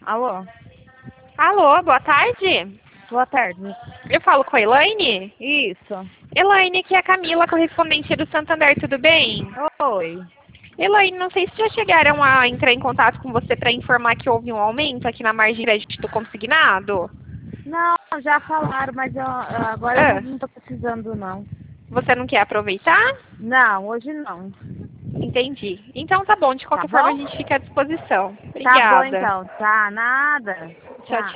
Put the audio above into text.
Alô? Alô, boa tarde. Boa tarde. Eu falo com a Elaine? Isso. Elaine, aqui é a Camila, correspondente do Santander, tudo bem? Oi. Elaine, não sei se já chegaram a entrar em contato com você para informar que houve um aumento aqui na margem de crédito consignado? Não, já falaram, mas agora eu Ah, não tô precisando, não. você não quer aproveitar? Não, hoje não. Entendi. Então tá bom, de Tá qualquer forma a bom? gente fica à disposição. Tá bom Obrigada. então. Tá, nada. Tchau, tchau. Tchau.